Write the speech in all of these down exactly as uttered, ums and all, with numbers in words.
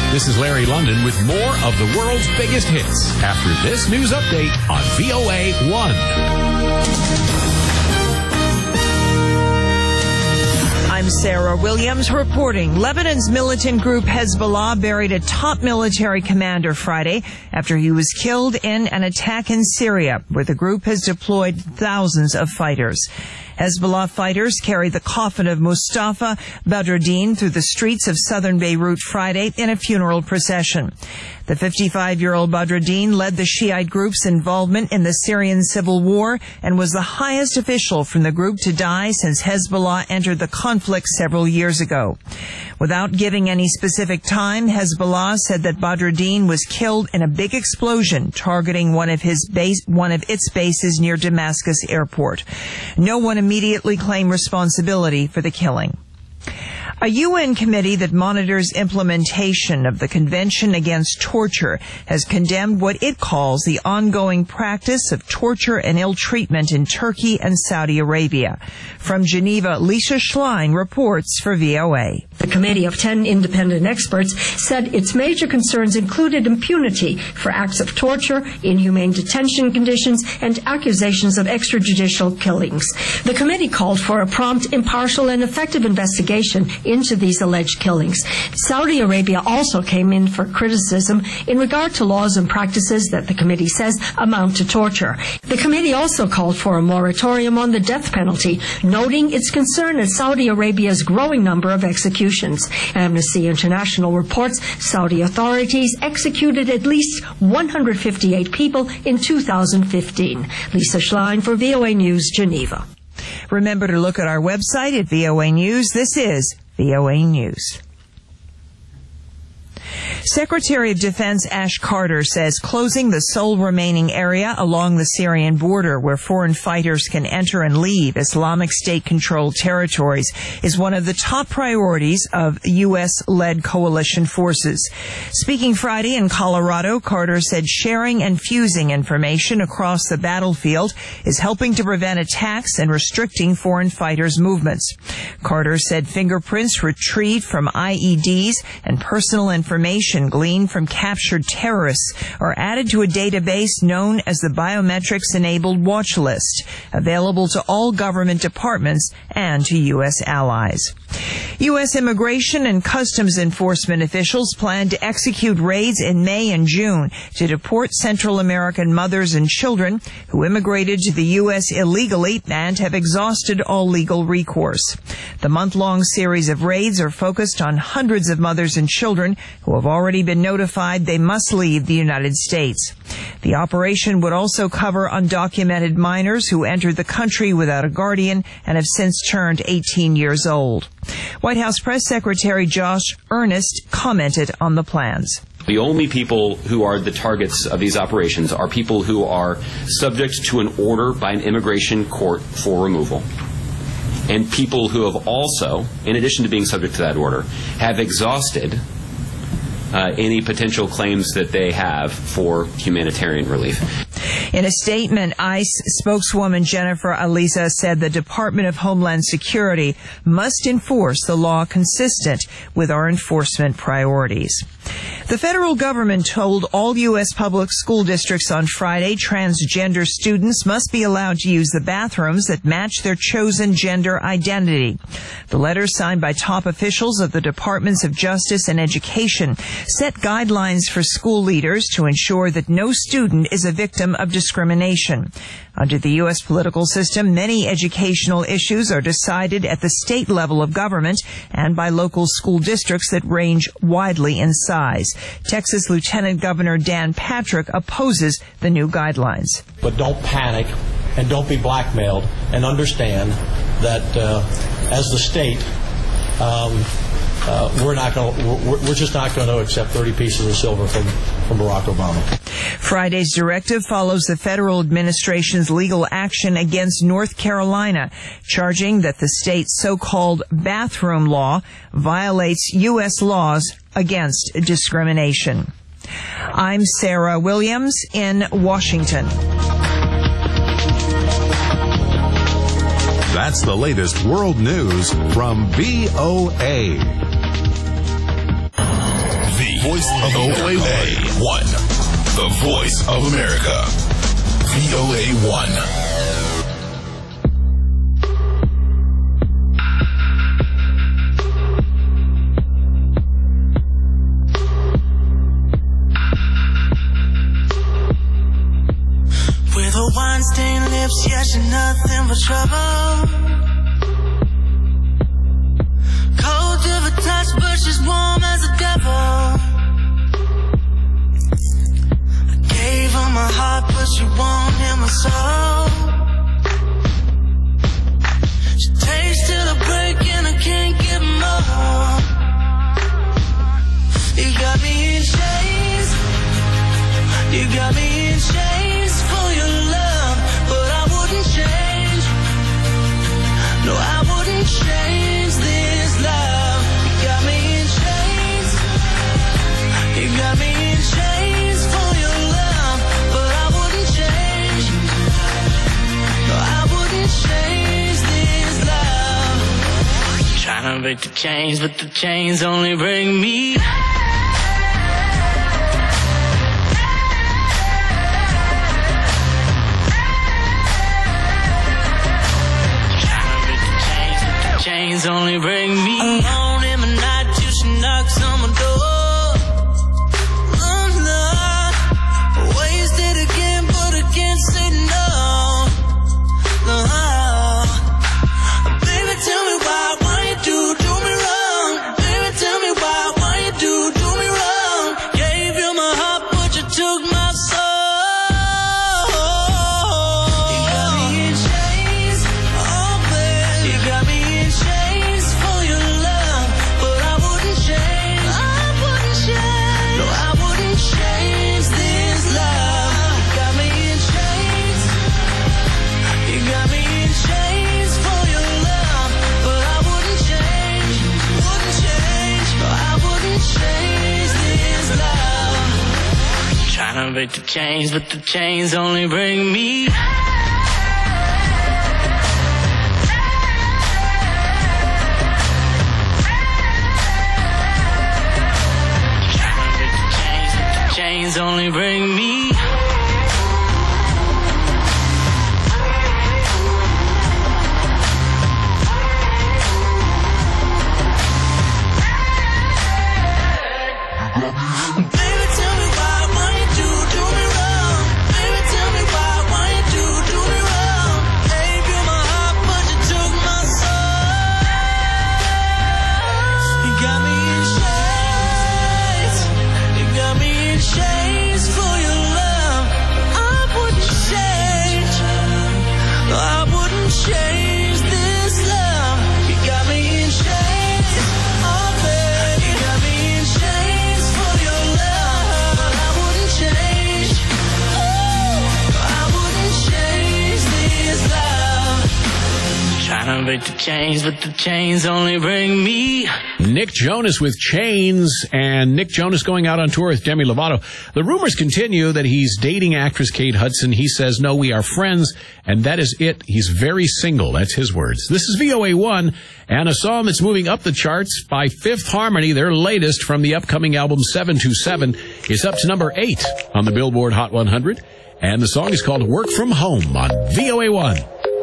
This is Larry London with more of the world's biggest hits after this news update on V O A one. I'm Sarah Williams reporting. Lebanon's militant group Hezbollah buried a top military commander Friday after he was killed in an attack in Syria, where the group has deployed thousands of fighters. Hezbollah fighters carried the coffin of Mustafa Badruddin through the streets of southern Beirut Friday in a funeral procession. The fifty-five-year-old Badruddin led the Shiite group's involvement in the Syrian civil war and was the highest official from the group to die since Hezbollah entered the conflict several years ago. Without giving any specific time, Hezbollah said that Badruddin was killed in a big explosion targeting one of his base, one of its bases near Damascus airport. No one immediately claimed responsibility for the killing. A U N committee that monitors implementation of the Convention Against Torture has condemned what it calls the ongoing practice of torture and ill treatment in Turkey and Saudi Arabia. From Geneva, Lisa Schlein reports for V O A. The committee of ten independent experts said its major concerns included impunity for acts of torture, inhumane detention conditions, and accusations of extrajudicial killings. The committee called for a prompt, impartial, and effective investigation into these alleged killings. Saudi Arabia also came in for criticism in regard to laws and practices that the committee says amount to torture. The committee also called for a moratorium on the death penalty, noting its concern at Saudi Arabia's growing number of executions. Amnesty International reports Saudi authorities executed at least one hundred fifty-eight people in two thousand fifteen. Lisa Schlein for V O A News, Geneva. Remember to look at our website at V O A News. This is V O A News. Secretary of Defense Ash Carter says closing the sole remaining area along the Syrian border where foreign fighters can enter and leave Islamic State-controlled territories is one of the top priorities of U S-led coalition forces. Speaking Friday in Colorado, Carter said sharing and fusing information across the battlefield is helping to prevent attacks and restricting foreign fighters' movements. Carter said fingerprints retrieved from I E Ds and personal information gleaned from captured terrorists are added to a database known as the Biometrics-Enabled Watch List, available to all government departments and to U S allies. U S Immigration and Customs Enforcement officials plan to execute raids in May and June to deport Central American mothers and children who immigrated to the U S illegally and have exhausted all legal recourse. The month-long series of raids are focused on hundreds of mothers and children who have already been notified they must leave the United States. The operation would also cover undocumented minors who entered the country without a guardian and have since turned eighteen years old. White House Press Secretary Josh Earnest commented on the plans. The only people who are the targets of these operations are people who are subject to an order by an immigration court for removal, and people who have also, in addition to being subject to that order, have exhausted Uh, any potential claims that they have for humanitarian relief. In a statement, ICE spokeswoman Jennifer Alisa said the Department of Homeland Security must enforce the law consistent with our enforcement priorities. The federal government told all U S public school districts on Friday transgender students must be allowed to use the bathrooms that match their chosen gender identity. The letter, signed by top officials of the Departments of Justice and Education, set guidelines for school leaders to ensure that no student is a victim of discrimination. Under the U S political system, many educational issues are decided at the state level of government and by local school districts that range widely in size. Texas Lieutenant Governor Dan Patrick opposes the new guidelines. But don't panic and don't be blackmailed, and understand that uh, as the state, um, Uh, we're not going. We're, we're just not going to accept thirty pieces of silver from, from Barack Obama. Friday's directive follows the federal administration's legal action against North Carolina, charging that the state's so-called bathroom law violates U S laws against discrimination. I'm Sarah Williams in Washington. That's the latest world news from V O A. V voice of O A one. The voice of America. V O A one. With her wine-stained lips, yeah, she's nothing but trouble. Cold to the touch, but she's warm as a devil. I gave her my heart, but she wanted my soul. She takes till the break and I can't get more. You got me in chains. You got me in chains for your love, but I wouldn't change. No, I wouldn't change this love. You got me in chains. You got me in chains for your love, but I wouldn't change. No, I wouldn't change this love. Trying to break the chains, but the chains only break me. Chains only bring me alone in the night till she knocks on my door. Oh no, wasted again, but I can't say no. No, baby, tell me why, why you do do me wrong? Baby, tell me why, why you do do me wrong? Gave you my heart, but you took my soul. You got me in chains, oh baby, you got me. Chains for your love, but I wouldn't change. I wouldn't change. No, I wouldn't change this love. You got me in chains. You got me in chains for your love, but I wouldn't change. Wouldn't change. No, I wouldn't change this love. Trying to break the chains, but the chains only break me. Chains only bring me. Baby, tell me why, why you do do me wrong? Baby, tell me why, why you do do me wrong? Gave you my heart, but you took my soul. You got me in chains. You got me in chains for your love. I wouldn't change. No, I wouldn't change this love. You got me in chains. Oh, baby, you got me in chains for your love. I wouldn't change. Oh, I wouldn't change this love. Trying to break the chains, but the chains only bring me. Nick Jonas with Chains, and Nick Jonas going out on tour with Demi Lovato. The rumors continue that he's dating actress Kate Hudson. He says, no, we are friends, and that is it. He's very single. That's his words. This is V O A one, and a song that's moving up the charts by Fifth Harmony, their latest from the upcoming album seven two seven, is up to number eight on the Billboard Hot one hundred, and the song is called Work From Home on V O A one.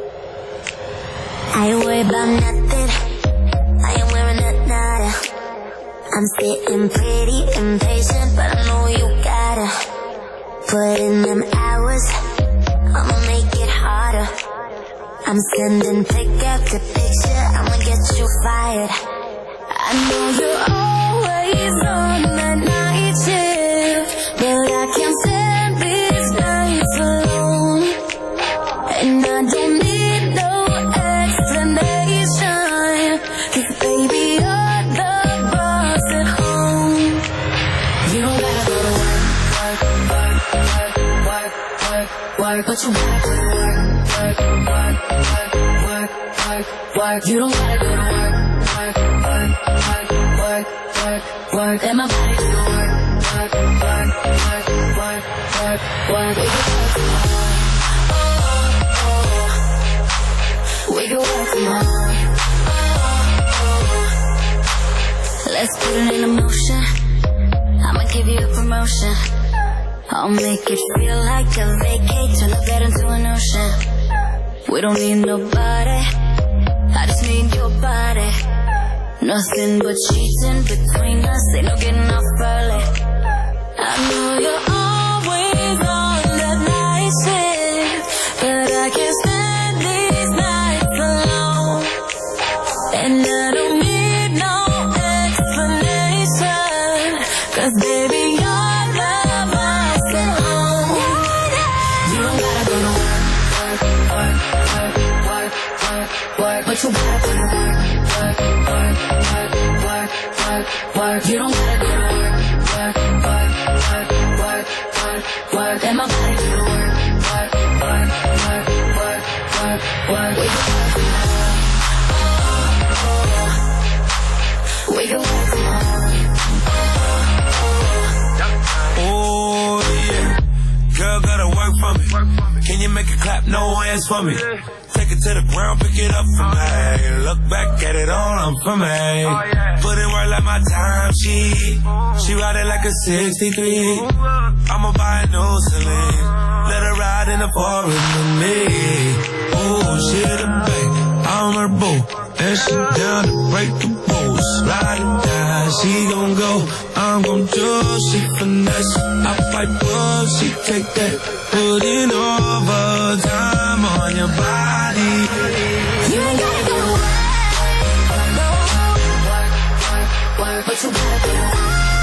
I worry about nothing. I am wearing a nada. I'm sitting pretty impatient, but I know you gotta put in them hours. I'ma make it harder. I'm sending pick after picture. I'ma get you fired. I know you're always on the night shift, but I can't stand these nights alone. And I don't need no explanation, 'cause baby you're the boss at home. You don't gotta go to work, work, work, work, work, work, work, but you gotta go to work, work, work, work, work, work, work. You don't gotta go to work, work, work, work, work, work, work. Let my body do the work, work, work, work, work, work, work. We can work from home. Oh, oh, oh. Let's put it in motion. I'ma I'll make it feel like a vacate, turn the bed into an ocean. We don't need nobody, I just need your body. Nothing but cheating between us, ain't no getting off early. I know you're always on that night shift, but I can't stand these nights alone. And I don't need no explanation, cause baby your love I sit home. You don't gotta go to work, work, work, work, work, work, but you gotta go to work, work, work, work, work, work, work. You don't gotta go to work, work, work, work, work, work, work. Let my body do the work, work, work, work, work, work, work. We can work from home, we can work from home. Oh yeah, girl gotta work for me. Can you make it clap? No hands for me. Take it to the ground, pick it up for me. Look back at it all, I'm for me. Put in work like my time sheet. She ride it like a sixty-three. I'ma buy a new Celine. Let her ride in the forest with me. Oh, she the babe, I'm her boo. And she down to break the rules. Ride it down, she gon' go, I'm gon' do. She finesse, I fight bull, she take that. Put in overtime on your body. You ain't gotta go to work, work, work, work, work, but you gotta go to work,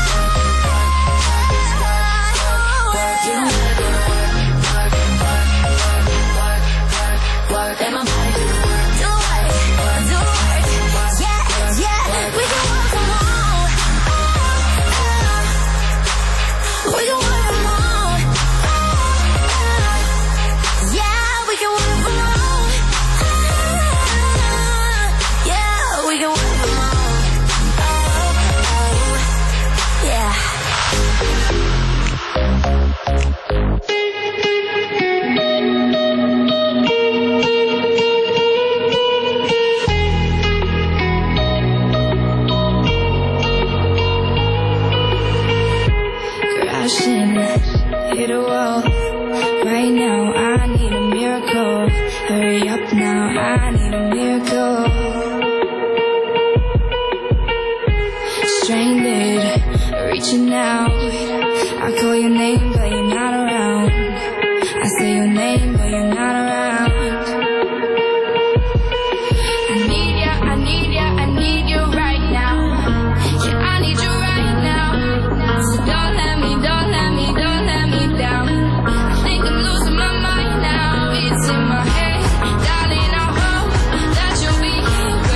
work, work, work. You don't gotta go to work, work, work, work, work, work. Let my body do the work, do it, do it. Yeah, yeah, we can work from home. We can work from home. Yeah, we can work from home. Yeah, we can work from home. Oh, oh, yeah. Crashing, hit a wall. Right now, I need a miracle. Hurry up now, I need a miracle. Stranded, reaching out. I call your name, but you're not around. I say your name, but you're not around. I need ya, I need ya, I need you right now. Yeah, I need you right now. So don't let me, don't let me, don't let me down. I think I'm losing my mind now. It's in my head, darling. I hope that you'll be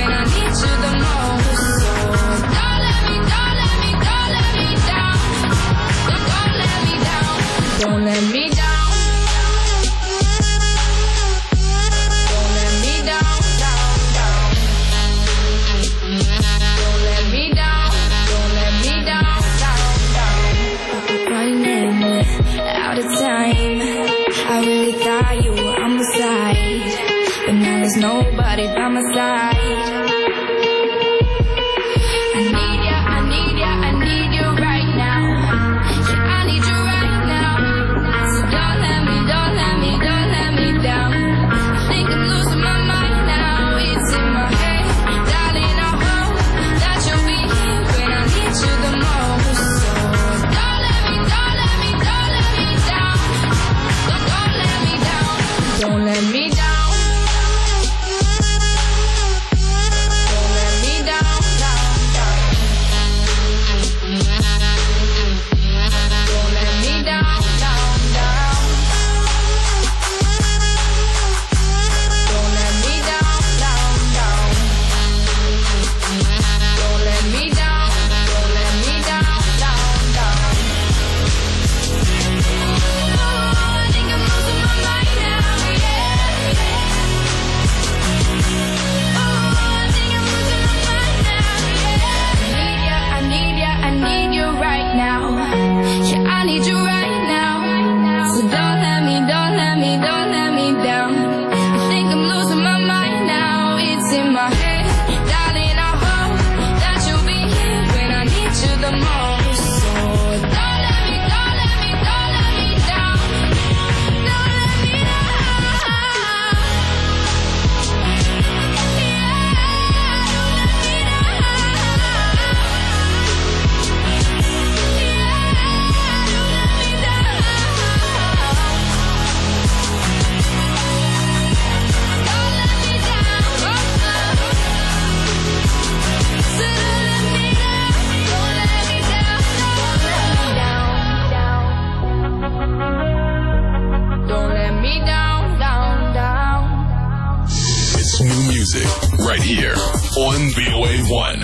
here on V O A one.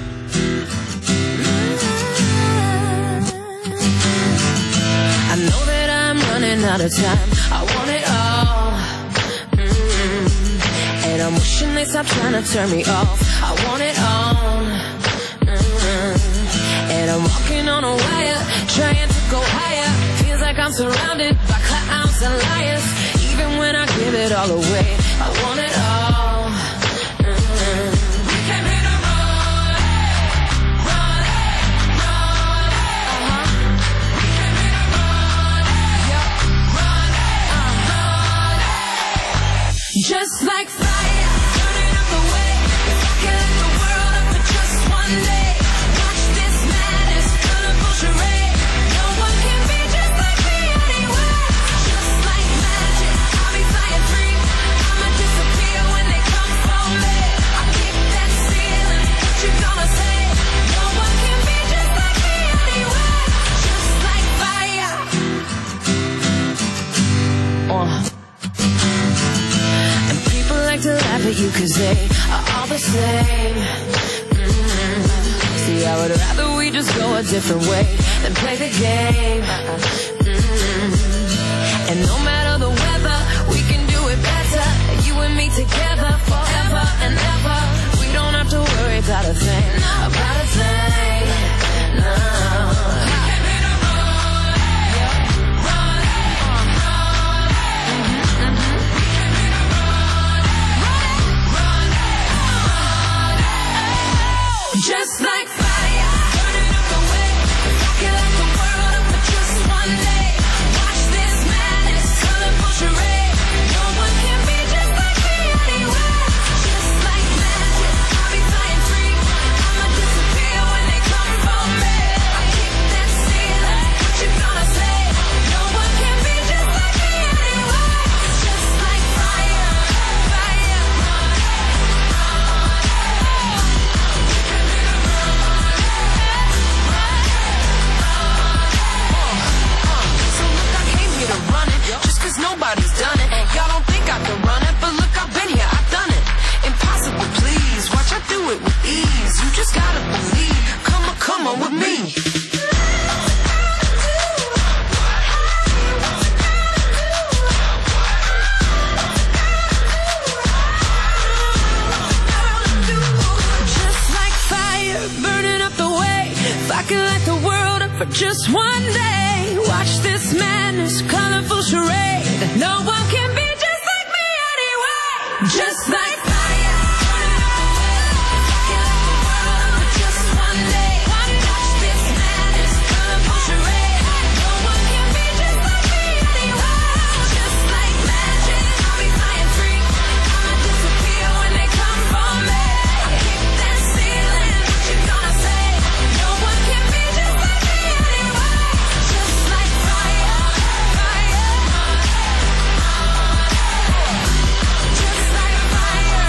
I know that I'm running out of time. I want it all. Mm-hmm. And I'm wishing they stop trying to turn me off. I want it all. Mm-hmm. And I'm walking on a wire, trying to go higher. Feels like I'm surrounded by clowns and liars. Even when I give it all away, I want it all. Mm-hmm. We came here to run, run, run, uh-huh. We came here to run, yeah, run, uh-huh. Just like fire, burning up the way. If I can light the world up for just one day, watch this madness, colorful charade. No one can be just like me anyway. Just like magic, I'll be flying free. I'ma disappear when they come for me. I kick that ceiling, what you gonna say? No one can be just like me anyway. Just like fire. Uh. And people like to laugh at you cause they are all the same. Mm-hmm. See, I would rather we just go a different way than play the game. Mm-hmm. And no matter the weather, we can do it better. You and me together forever and ever. We don't have to worry about a thing, about a thing. No. Just like fire, burning up the way. If I can light the world up for just one day, watch this madness, colorful charade. No one can be just like me anyway. Just like magic, I'll be flying free. I'ma disappear when they come for me. I kick that ceiling, what you gonna say? No one can be just like me anyway. Just like fire, fire. Just cause nobody's done it. Y'all don't think I can run it, but look, I've been here, I've done it. Impossible, please. Watch, I do it with ease. You just gotta believe. Come on, come on with me. Just like fire, burning up the way. If I could light the world up for just one day, watch this madness, colorful charade. No one can be just like me anyway. Just like fire, burning up the way. If I can light the world up for just one day, watch this madness, colorful charade. No one can be just like me anyway. Just like magic, I'll be flying free. I'ma disappear when they come for me. I kick that ceiling, what you gonna say? No one can be just like me anyway. Just like fire, fire. Just like fire.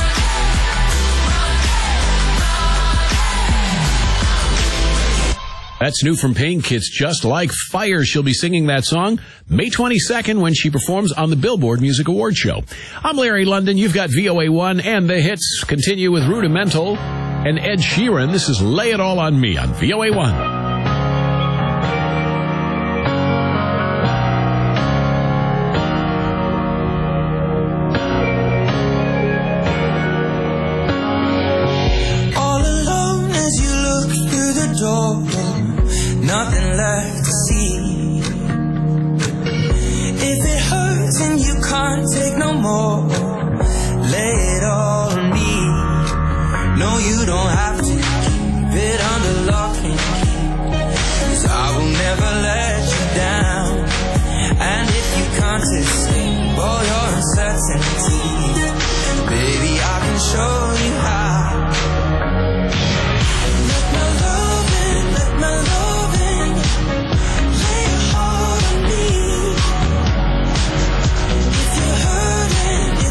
That's new from Pain Kids, Just Like Fire. She'll be singing that song May twenty-second when she performs on the Billboard Music Awards show. I'm Larry London. You've got V O A one and the hits. Continue with Rudimental and Ed Sheeran. This is Lay It All on Me on V O A one. All alone as you look through the door, nothing left to see. If it hurts and you can't take no more, lay it all on me. No, you don't have to keep it under lock and key, 'cause I will never let you down. And if you can't escape all your uncertainties, baby, I can show you how. Let my love in, let my love in, lay your heart on me. If you're hurting,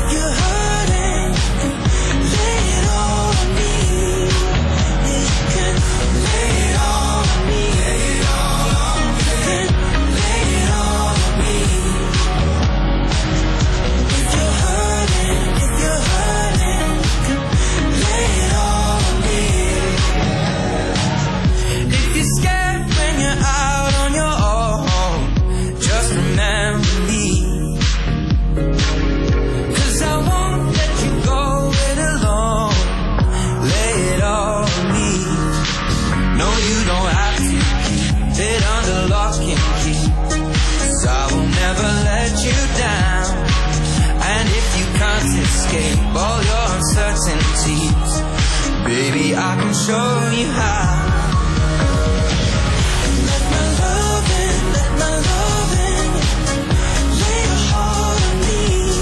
lock and key. 'Cause I will never let you down. And if you can't escape all your uncertainties, baby, I can show you how. Let my love in, let my love in. Lay your heart on me.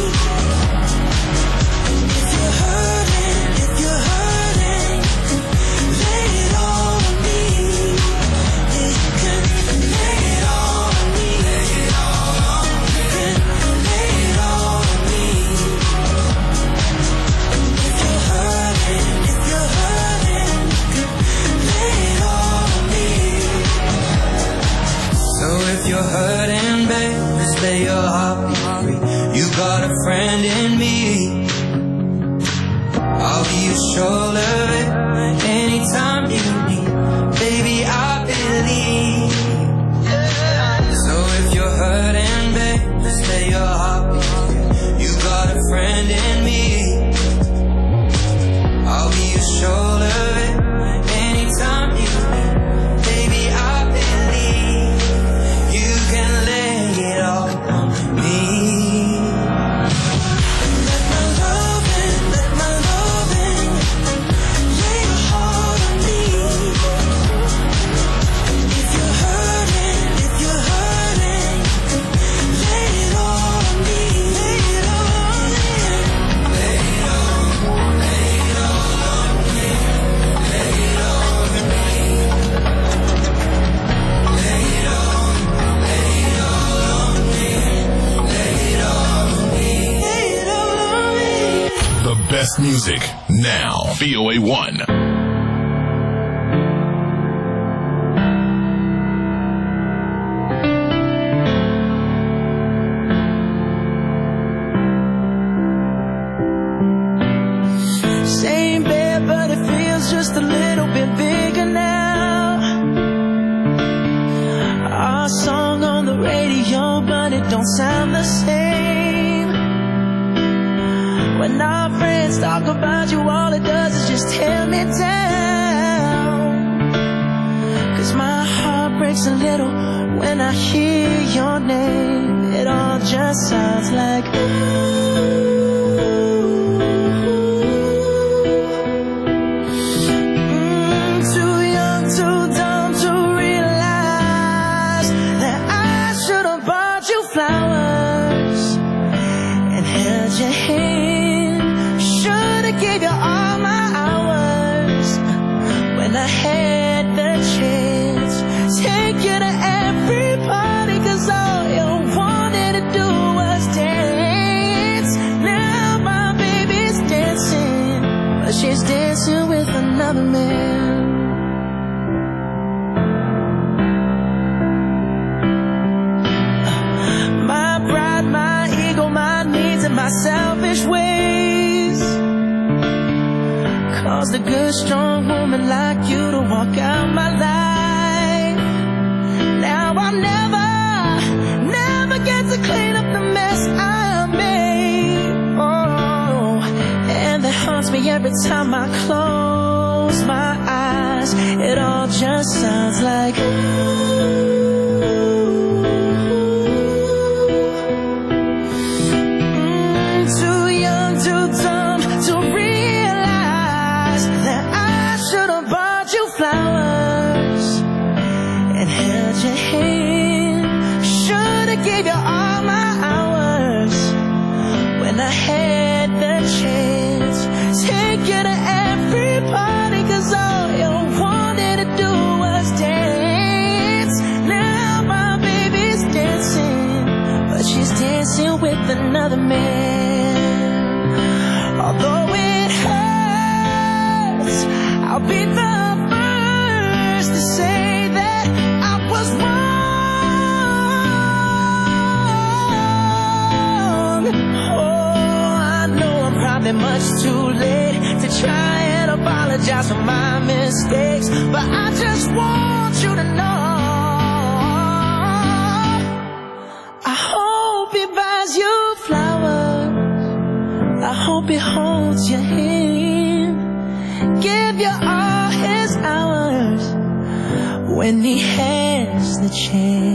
If you're hurting, if you're hurting, lay it all on me. Yeah, you can lay it all on me. Lay it all on me. You can lay it all on me. If you're hurting, if you're hurting, lay it all on me. So if you're hurting, babe, just lay your heart be free. You got a friend in me. I'll be your shoulder anytime you need. Baby, I believe. So if you're hurting, babe, just lay your heart be free. You got a friend in me. I'll be your shoulder anytime you need. Baby, I believe you can lay it all on me. Let my love in, let my love in. Lay your heart on me. If you're hurting, if you're hurting, lay it all on me. Lay it all on me. Lay it all, lay it all on me. Lay it all on me. Lay it all, lay it all on me. Lay it all on me. Lay it all on me. The best music now. V O A one. Same bed, but it feels just a little bit bigger now. Our song on the radio, but it don't sound the same. When our friends talk about you, all it does is just tear me down. 'Cause my heart breaks a little when I hear your name. It all just sounds like ooh. Mm, too young, too dumb to realize that I should have bought you flowers and held your hand. Should have gave you all my hours when I had the chance. Take you to every party, 'cause all you wanted to do was dance. Now my baby's dancing, but she's dancing with another man. My pride, my ego, my needs, and my selfish ways caused a good, strong woman like you to walk out my life. Now I'll never, never get to clean up the mess I made. Oh, and that haunts me every time I close my eyes. It all just sounds like ooh. Mm, too young, too dumb to realize that I should have bought you flowers and held your hand. Should have gave you all my hours when I had the chance. Take you to every party, 'cause all you wanted to do was dance. Now my baby's dancing, but she's dancing with another man. Although it hurts, I'll be the first to say that I was wrong. Oh, I know I'm probably much too late to try and apologize for my mistakes, but I just want you to know I hope he buys you flowers. I hope he holds your hand, give you all his hours when he has the chance.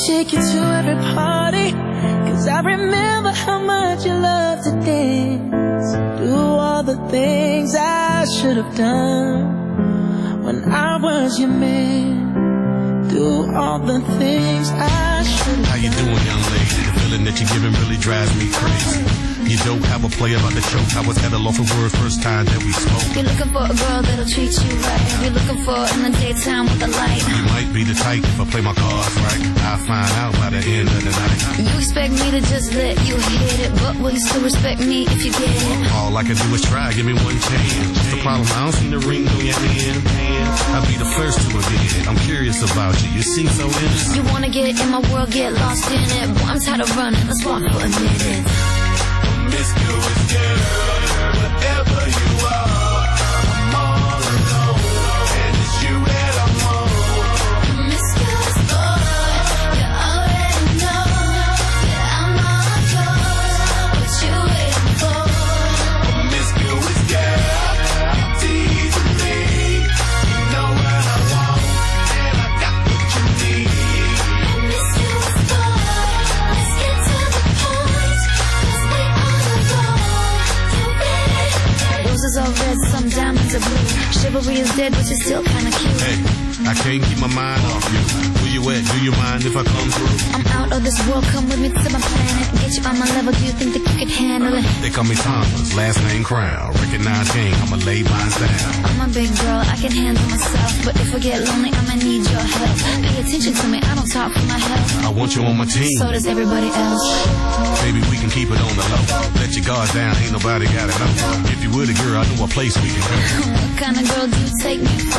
take you to every party, 'cause I remember how much you loved to dance. Do all the things I should have done when I was your man. Do all the things I should have done. How you doing, young lady? The feeling that you're giving really drives me crazy. You don't have a play about the choke. I was at a loss for words first time that we spoke. You're looking for a girl that'll treat you right. You're looking for in the daytime with the light. You might be the type if I play my cards right. I'll find out by the end of the night. You expect me to just let you hit it, but will you still respect me if you get it? All I can do is try, give me one chance. What's the problem? I don't see the ring on your hand. I'll be the first to admit it. I'm curious about you. You seem so innocent. You wanna get in my world, get lost in it. Boy, I'm tired of running. Let's walk for a minute. Promiscuous girl, whatever you are, I'm all alone, and it's you that I want. Promiscuous boy, you already know that I'm all yours. What you waiting for? Promiscuous girl, you're teasing me. You know what I want, and I got what you need. Promiscuous boy, let's get to the point, 'cause we roses are red, some diamonds are blue. Chivalry is dead, but you're still kinda cute. Hey, I can't keep my mind off you. Where you at? Do you mind if I come through? I'm out of this world, come with me to my planet. Get you on my level, do you think that you could handle it? They call me Thomas, last name Crown. Recognize king, I'ma lay mine down. I'm a big girl, I can handle myself. But if I get lonely, I'ma need your help. Pay attention to me, I don't talk for my health. I want you on my team. So does everybody else. Maybe we can keep it on the low. Let your guard down, ain't nobody got it know. If you were the girl, I know a place we can go. What kind of girl do you take me for?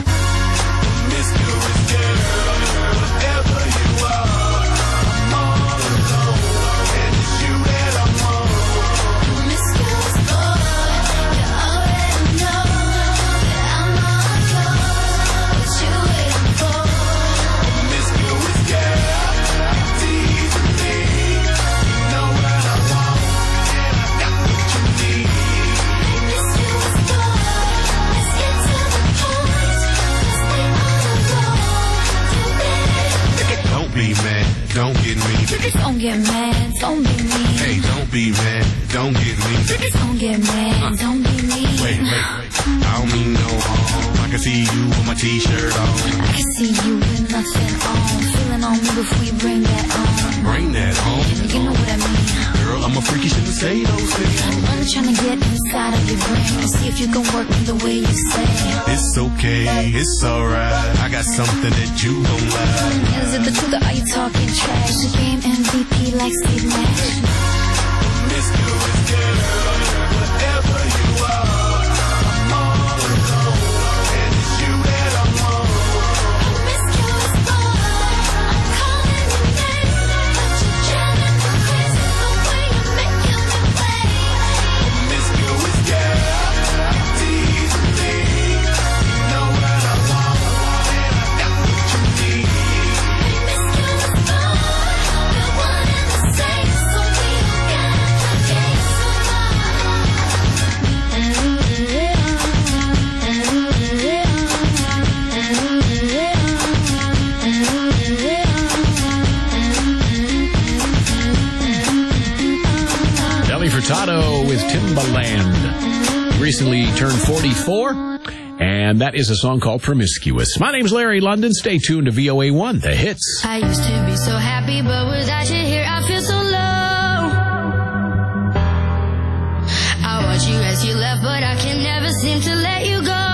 Promiscuous girl, whatever you are, I'm all alone, and it's you that I want. Promiscuous boy, you already know that I'm all yours. What you waiting for? Promiscuous girl, you're teasing me. You know what I want, and I got what you need. Promiscuous boy, let's get to the point, 'cause we all know you better. Don't be mad, don't get me. Don't get mad, don't be mean. Hey, don't be mad, don't get me. Don't get mad, don't be mean. Wait, wait, I don't mean no harm. I can see you with my t-shirt on. I can see you with nothing on. Feeling on me before you bring that on. Bring that on. You know what I mean. Girl, I'm a freak, you shouldn't say those things. I'm only trying to get inside of your brain to see if you can work me the way you say. It's okay, it's alright. I got something that you don't like. Is it the truth or are you talking trash? The game M V P like Steve Nash. Promiscuous girl, whatever you are, I'm all alone, and it's you that I want. Promiscuous boy, I'm calling your name, but you're driving me crazy the way you're making me play. Promiscuous girl, you're teasing me. You know what I want, and I got what you need. Promiscuous boy, we're one and the same, so we don't gotta forget. Nelly Furtado with Timbaland. Recently turned forty-four, and that is a song called Promiscuous. My name's Larry London. Stay tuned to V O A one, the hits. I used to be so happy, but without you here, I feel so low. I watch you as you left, but I can never seem to let you go.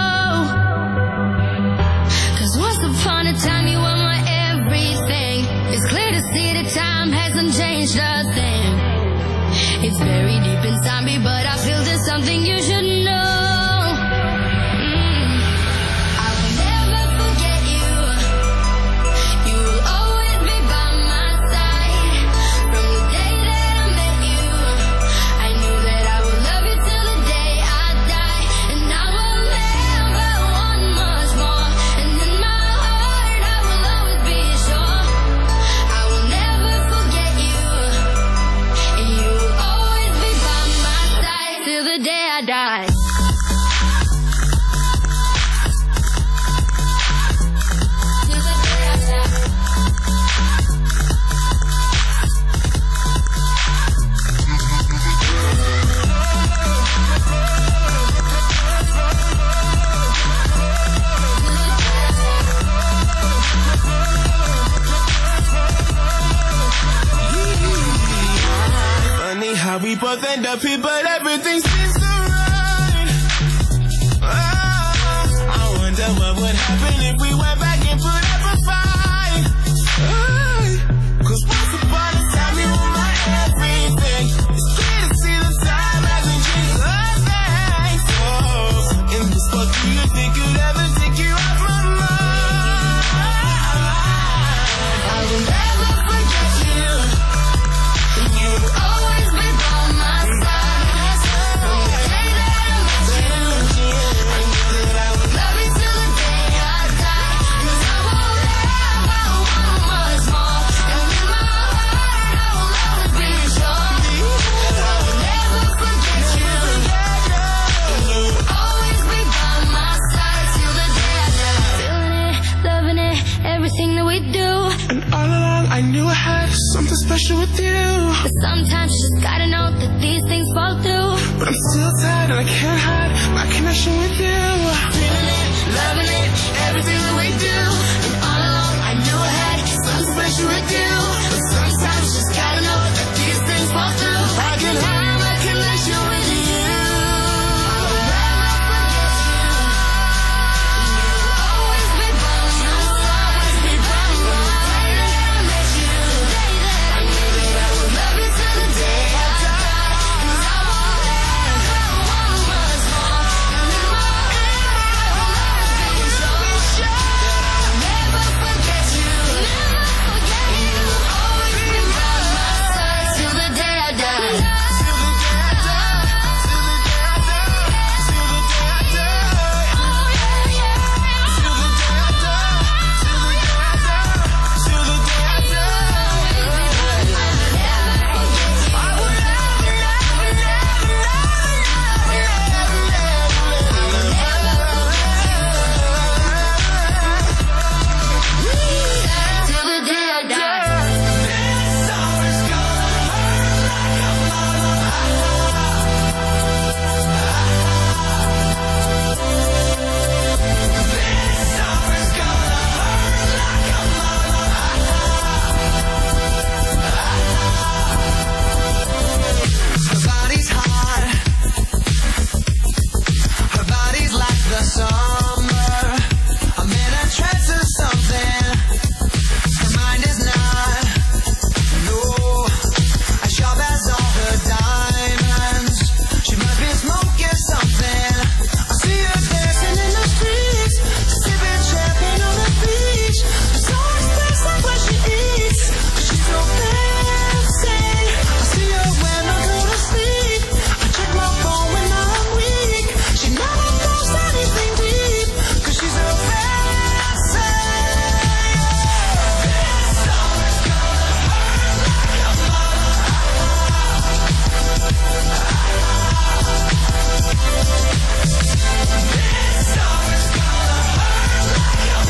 'Cause once upon a time, you were my everything. It's clear to see that time hasn't changed a thing. It's very deep inside me, but I feel there's something you should know. Mm. I will never forget you. You will always be by my side. From the day that I met you, I knew that I would love you till the day I die. And I will never want much more. And in my heart, I will always be sure. I will never forget you. And you will always be by my side till the day I die. forth and up here, but everything seems to run. Oh, I wonder what would happen if we went back and put up a fight. Oh, cause once upon a time you were my everything. It's clear to see the time hasn't changed a thing. Oh, in this fuck do you think you'd ever take you off my mind? I will never forget you. You'll always be by my side. From the day that I met you, I knew that I would love you till the day I die. Cause I won't ever want much more. And in my heart I will always be sure that I will never forget you. And you'll always be by my side till the day I die. Feeling it, loving it, everything that we do. And all along I knew I had something special with you. But sometimes you just gotta know that these things fall through. But I'm still tired and I can't hide my connection with you. Feeling it, loving it, everything that we do. And all along I knew I had something special with you. But sometimes you just gotta know that these things fall through. I can hide my connection with you. I will never forget you. You'll always be by my side. Always be by my side. The day that I met you, I knew that I would love you till the day I die. Cause I won't ever want much more. And in my heart I will always be sure that I'll never forget you. Never forget you. You'll always be by my side till the day I die. Till the day I die. Till the day I die. Till the day I die. Oh yeah, yeah. Till the day I die. Till the day I die. Till the day I die. I will never, never, never, never, never, till the day I die. This summer's gonna hurt like a This summer's gonna hurt like a Her body's hot. Her body's like the summer. I'm in a trance or something. Her mind is not. No, as sharp as all her diamonds. She must be smoking something. I see her dancing in the streets, sipping champagne on the beach. There's always things like when she eats, 'cause she's so fancy. I see her when I go to sleep. I check my phone when I'm weak. She never posts anything deep, 'cause she's so fancy. This summer's gonna hurt like a This summer's gonna hurt like a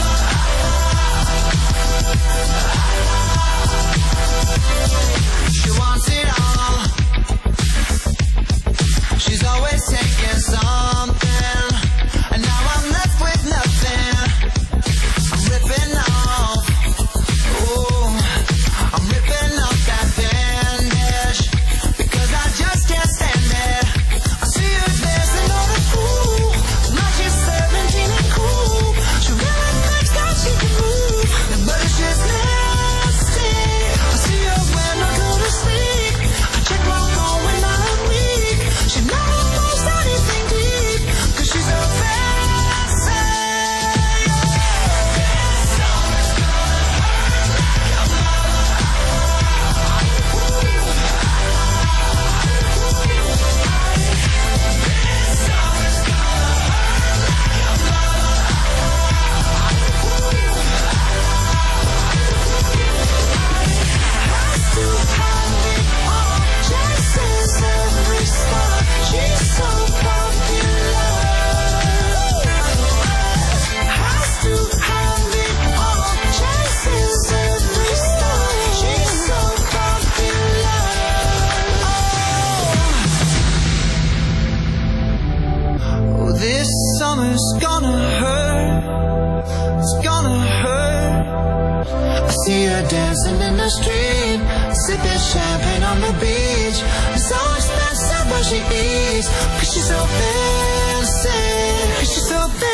She wants it all. She's always taking something, and now I'm left with nothing. I'm ripping off. Oh, I'm ripping off that bandage because I just can't stand it. I see her dancing on the pool, like she's seventeen and cool. She really thinks that she can move, but it's just nasty. I see her when I go to sleep. I check my phone when I'm weak. She never posts anything deep, 'cause she's so fancy. This summer's gonna hurt like a This summer's gonna hurt like a Has to have it all, chases every star. She's so popular. Has to have it all, chases every star. She's so popular. Oh, this summer's gonna hurt. It's gonna hurt. I see her dancing in the street, sipping champagne on the beach. It's so expensive what she eats, cause she's so fancy, cause she's so fancy.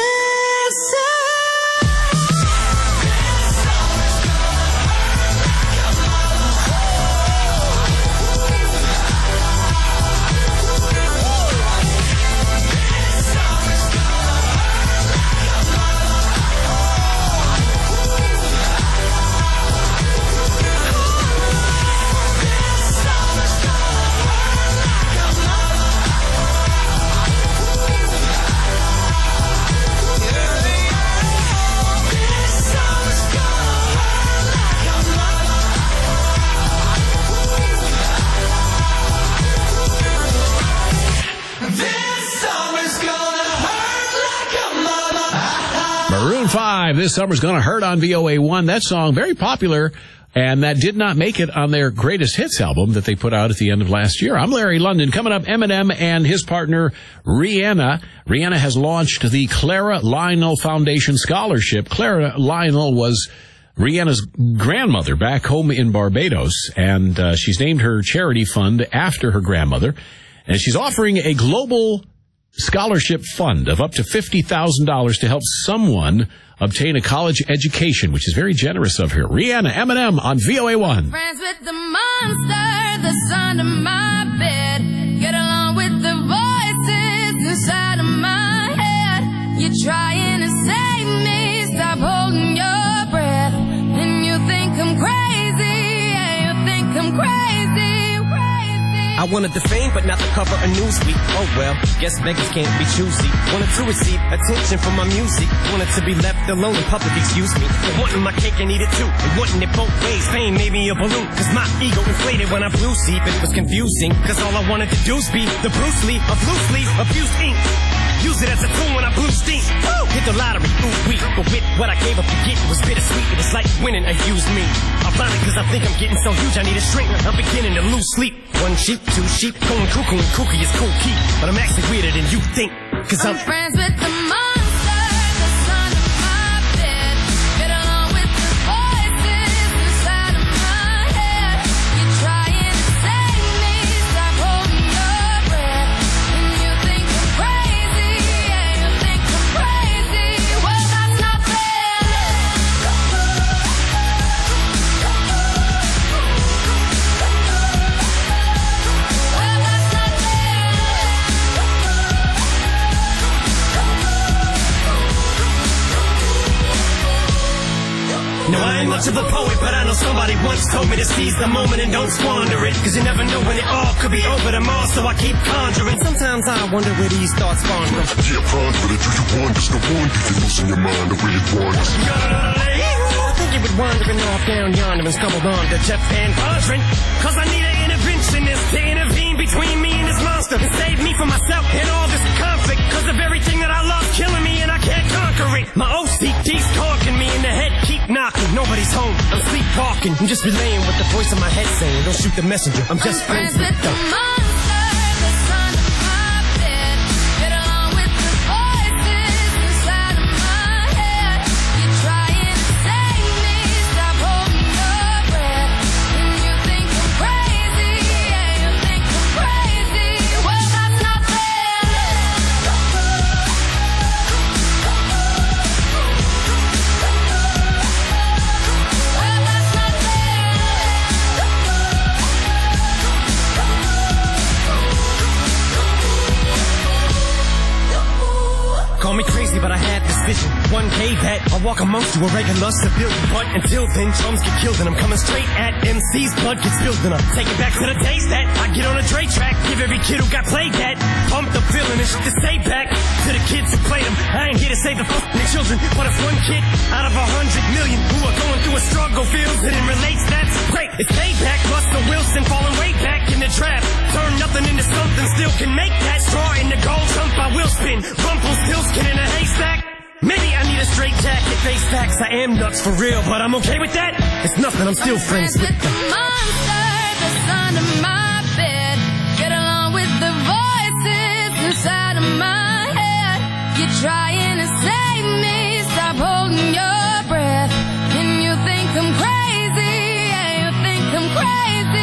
Maroon five, This Summer's Gonna Hurt on V O A one. That song, very popular, and that did not make it on their greatest hits album that they put out at the end of last year. I'm Larry London. Coming up, Eminem and his partner, Rihanna. Rihanna has launched the Clara Lionel Foundation Scholarship. Clara Lionel was Rihanna's grandmother back home in Barbados, and uh, she's named her charity fund after her grandmother. And she's offering a global scholarship fund of up to fifty thousand dollars to help someone obtain a college education, which is very generous of her. Rihanna, Eminem on V O A one. Friends with the monster that's under my bed. Get along with the voices inside of my head. You're trying to save me, stop holding your breath. And you think I'm crazy, yeah, you think I'm crazy, crazy. I wanted the fame, but not the cover of Newsweek. Oh well, guess beggars can't be choosy. Wanted to receive attention from my music. Wanted to be left alone in public, excuse me. Wanting my cake and eat it too. And wanting it both ways. Fame made me a balloon. Cause my ego inflated when I blew sleep. It was confusing. Cause all I wanted to do was be the Bruce Lee of loosely abused ink. Use it as a tool when I blew steam. Woo! Hit the lottery, ooh wee. But with what I gave up to get, it was bittersweet. It was like winning a used me. Ironic, cause I think I'm getting so huge I need a shrink. I'm beginning to lose sleep. One sheep, two sheep, going cuckoo and kooky is cool key. But I'm actually weirder than you think. Cause I'm, I'm friends with the monster that's under my bed. Get along with the voices inside of my head. You're trying to save me, stop holding your breath. And you think I'm crazy, yeah, you think I'm crazy. Well, that's not fair. Well, that's not fair. no, I ain't much of a poet, but I know somebody once told me to seize the moment and don't squander it. Cause you never know when it all could be over tomorrow, so I keep conjuring. Sometimes I wonder where these thoughts spawn from. Yeah, ponder it, do you wonder? No wonder you're losing your mind the way it wanders. I think you would wandering off down yonder and stumbled on to Jeff Van Vondren. Cause I need an interventionist to intervene between me and this monster and save me from myself and all this conflict. Cause of everything that I love killing me and I can't conquer it. My O C D's conking me in the head, keep knocking. Nobody's home, I'm sleepwalking. I'm just relaying what the voice in my head saying. Don't shoot the messenger, I'm just I'm friends friends with with the the monster that's under my bed. Get along with the voices inside of my head. You're trying to save me, stop holding your breath. And you think I'm crazy, yeah, you think I'm crazy. Well, that's not fair. Well, that's not fair. Call me crazy, but I had this vision. One day that I'll walk amongst you, a regular civilian. But until then, drums get killed and I'm coming straight at M C's. Blood gets spilled and I'm taking back to the days that I get on a Dre track. Give every kid who got played that pump the feeling and shit to stay back to the kids who played them. I ain't here to save the fucking children, but if one kid out of a hundred million who are going through a struggle feels it and relates, that's great. It's payback. Russell Wilson falling way back in the draft. Turn nothing into something, still can make that straw in the gold jump. I will spin. Rumpelstiltskin in a haystack. Maybe I need a straight jacket, face facts. I am nuts for real, but I'm okay with that. It's nothing, I'm still friends with the them. monster that's under my bed. Get along with the voices inside of my head. You're trying to save me, stop holding your breath. And you think I'm crazy, yeah, you think I'm crazy.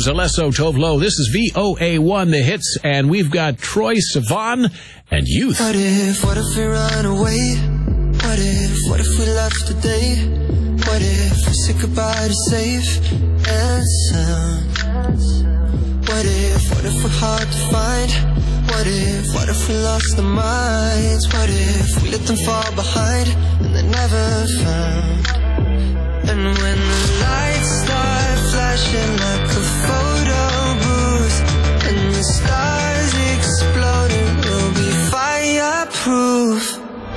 Jones, Alesso, Tovlo. This is V O A one, The Hits, and we've got Troy Sivan and Youth. What if, what if we run away? What if, what if we left today? What if we said goodbye to safe and sound? What if, what if we're hard to find? What if, what if we lost our minds? What if we let them fall behind and they're never found? And when the lights start flashing like a photo booth and the stars exploding, we'll be fireproof.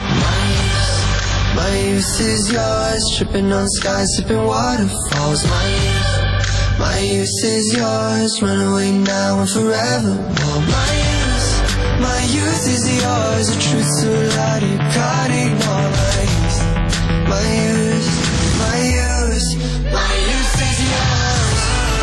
My youth is yours, tripping on skies, sipping waterfalls. My youth, my youth is yours, run away now and forever. Well, my youth, my youth is yours, the truth so loud you can't ignore. My youth, my youth, my youth, my youth is yours.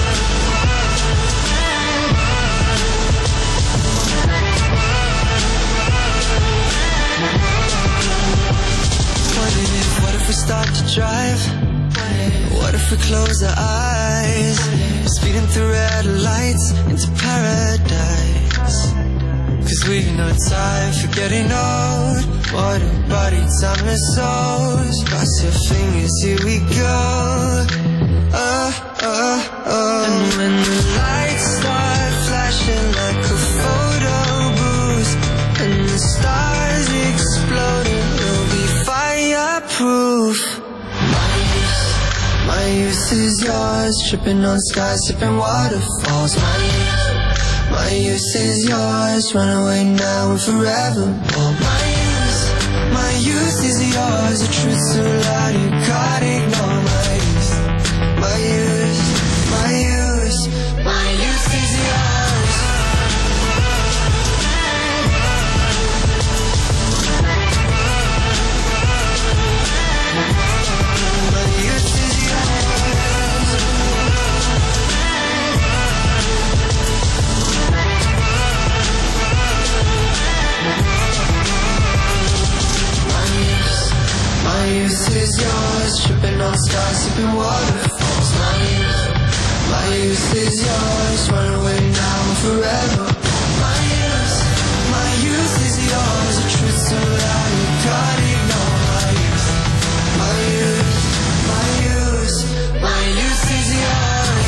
What if, what if we start to drive? What if we close our eyes? Speeding through red lights into paradise. Cause we've no time for getting old. What a body, timeless souls. Cross your fingers, here we go. Oh, oh, oh. And when the lights start flashing like a photo booth and the stars exploding, we'll be fireproof. My youth is yours, tripping on skies, sipping waterfalls. My youth, my youth is yours, run away now and forever. Oh, my youth, my youth is yours, the truth so loud you can't ignore. My youth, my youth, my youth, my youth is yours. My youth is My youth is yours, tripping on stars, sipping waterfalls. My youth, my youth is yours, run away now and forever. My youth, my youth is yours, the truth so loud you can't ignore. My youth, my youth, my youth, my youth is yours.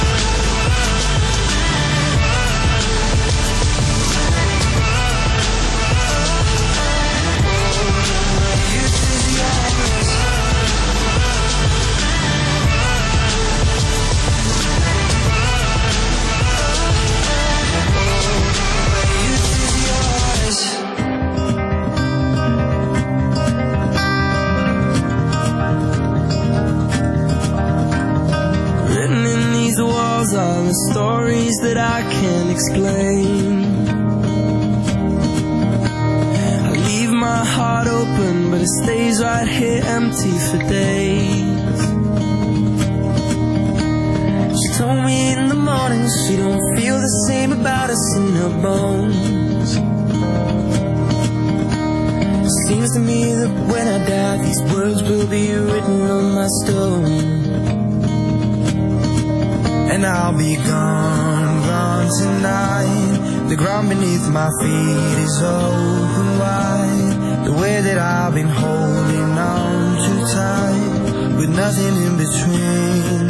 Are the stories that I can't explain. I leave my heart open, but it stays right here empty for days. She told me in the morning she don't feel the same about us in her bones. Seems to me that when I die, these words will be written on my stone. And I'll be gone, gone tonight. The ground beneath my feet is open wide. The way that I've been holding on too tight, with nothing in between.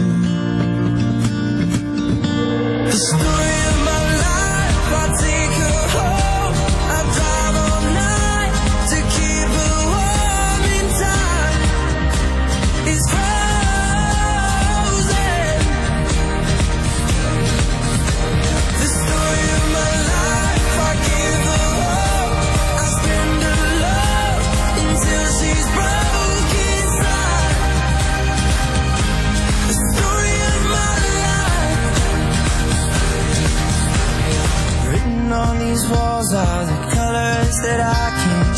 The story of my life, I take her home. I drive all night to keep her warm in time. It's on these walls are the colors that I can't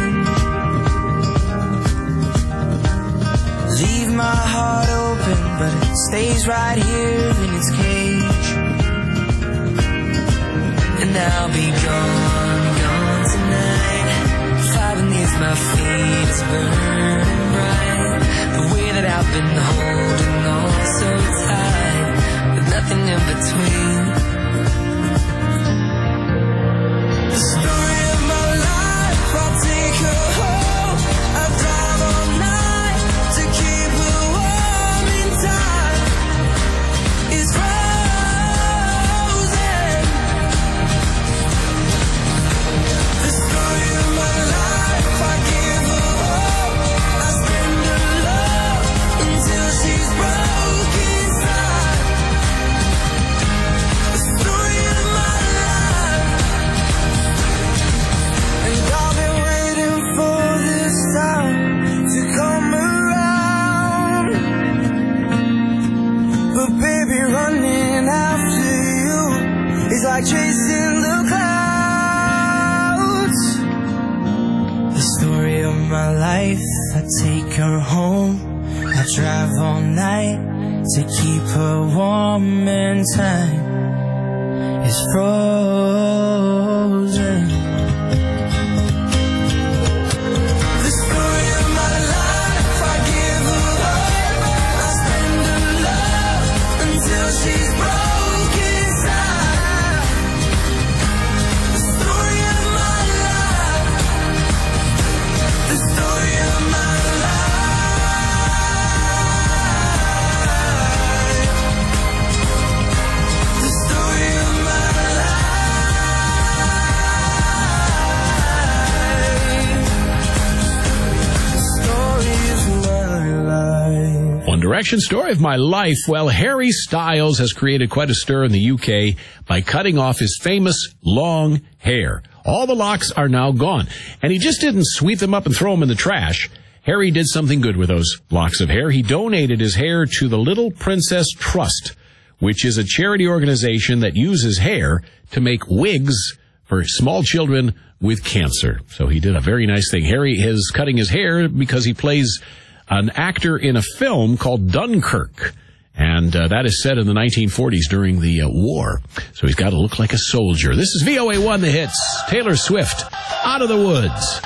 change. Leave my heart open, but it stays right here in its cage. And I'll be gone, gone tonight. Fire beneath my feet is burning bright. The way that I've been holding on so tight, with nothing nothing in between. The story of my life, I'll take her home. I drive all night to keep her warm in time. It's frozen. The story of my life, I give her hope. I spend her love until she's broken inside. The story of my life. And I've been waiting for this time to come around. But baby, running after you is like chasing the clouds. The story of my life, I take her home. I drive all night to keep her warm and time is frozen. The story of my life, I give her hope. I spend her love until she's broken inside. The story of my life. The story of my life. The story of my One Direction story of my life. Well, Harry Styles has created quite a stir in the U K by cutting off his famous long hair. All the locks are now gone. And he just didn't sweep them up and throw them in the trash. Harry did something good with those locks of hair. He donated his hair to the Little Princess Trust, which is a charity organization that uses hair to make wigs for small children with cancer. So he did a very nice thing. Harry is cutting his hair because he plays an actor in a film called Dunkirk. And uh, that is set in the nineteen forties during the uh, war. So he's got to look like a soldier. This is V O A one, The Hits. Taylor Swift, Out of the Woods.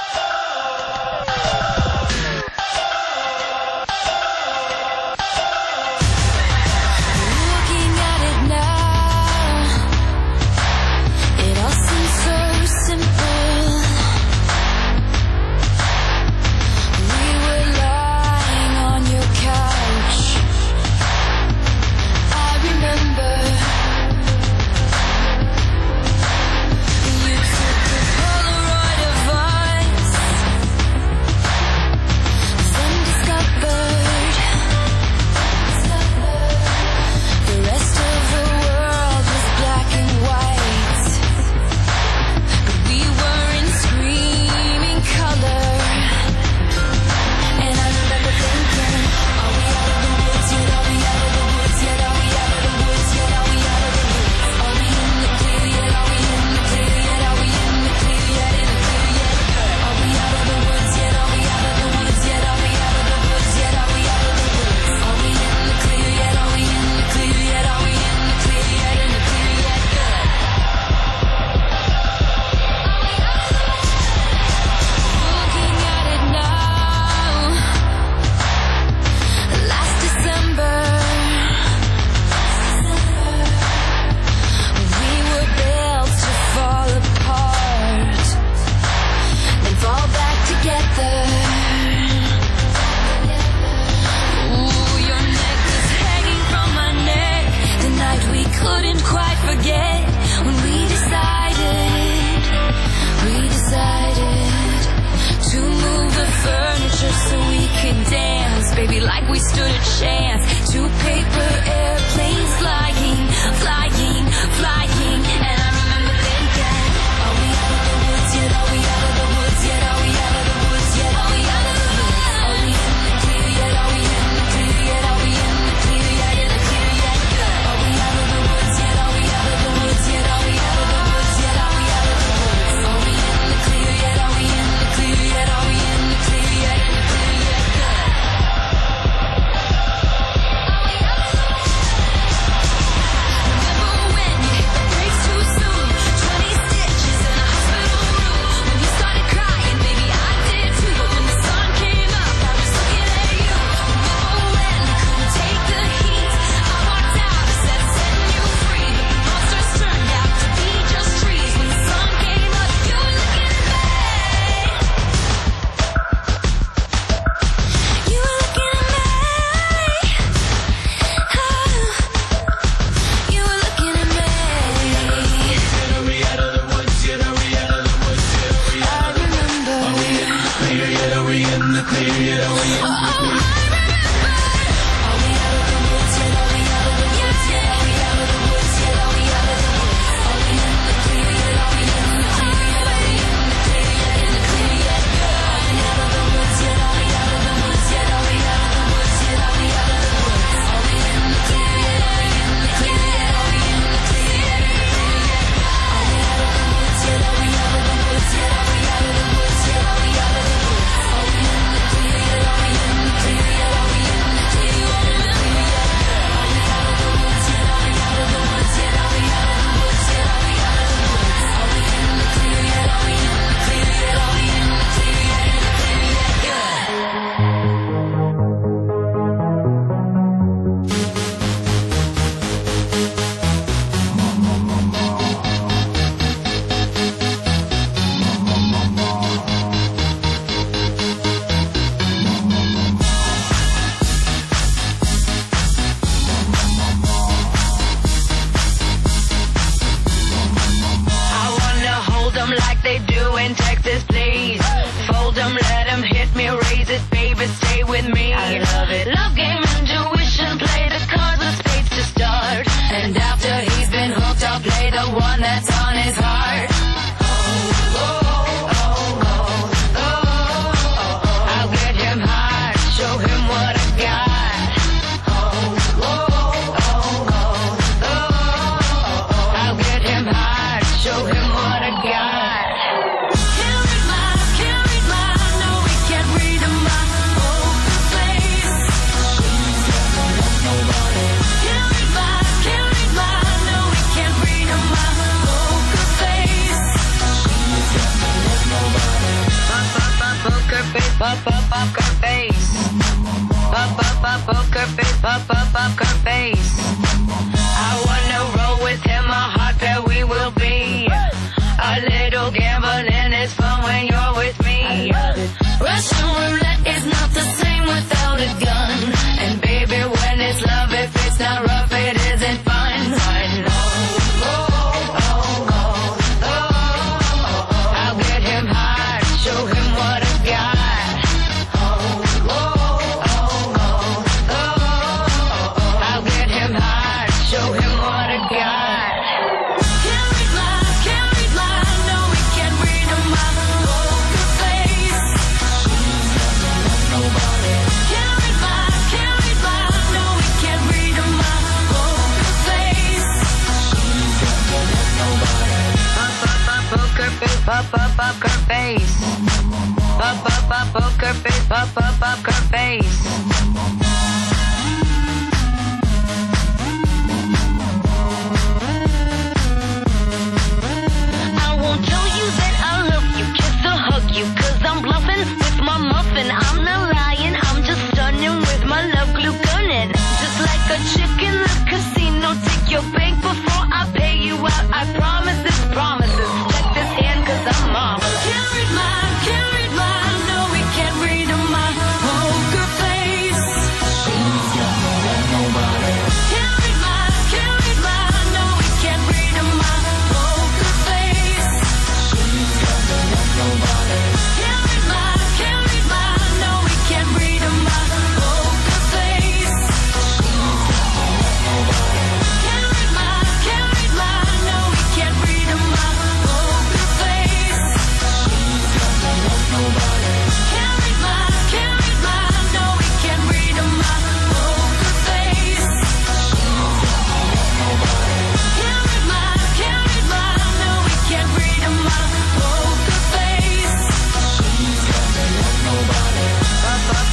Poker face, pop up, poker face.